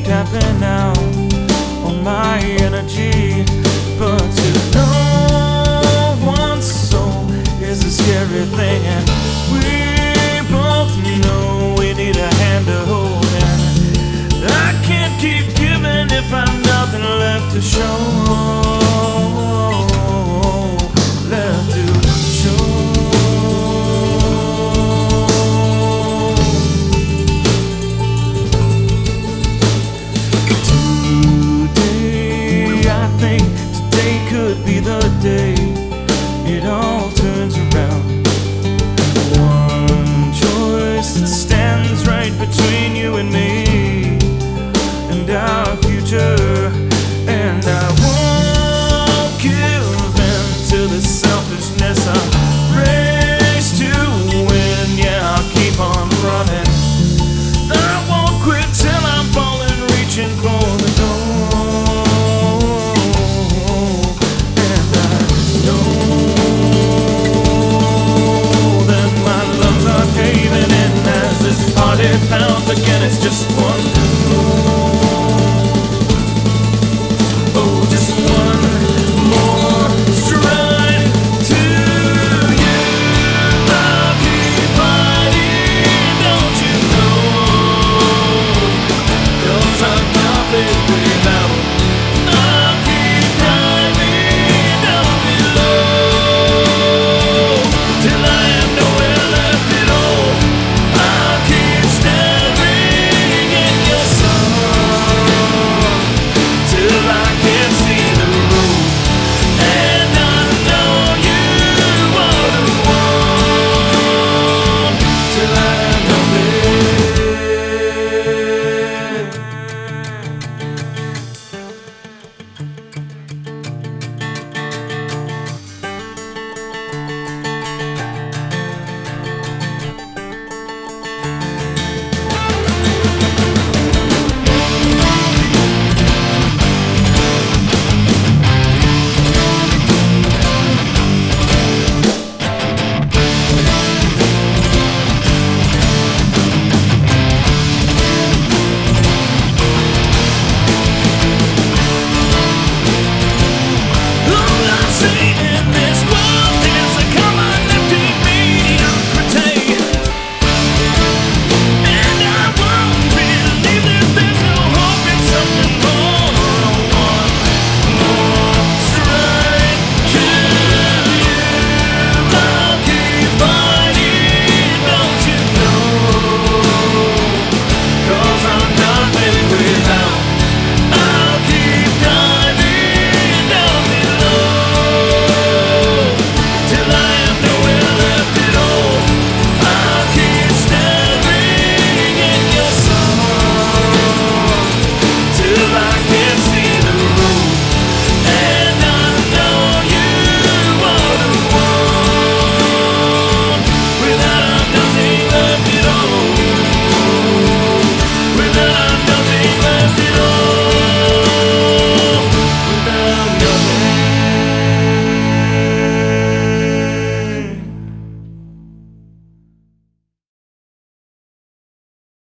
tapping out on my energy. But to know one's soul is a scary thing, and we both know we need a hand to hold. And I can't keep giving if I've nothing left to show. Left to show. Could be the day it all turns around. One choice that stands right between you and me and our future. And I won't give in to the selfishness I race to win. Yeah, I'll keep on running. I won't quit till I'm falling, reaching for the door. It pounds again, it's just one more. Oh, just one more stride to you. I'll keep fighting, don't you know? 'Cause I've nothing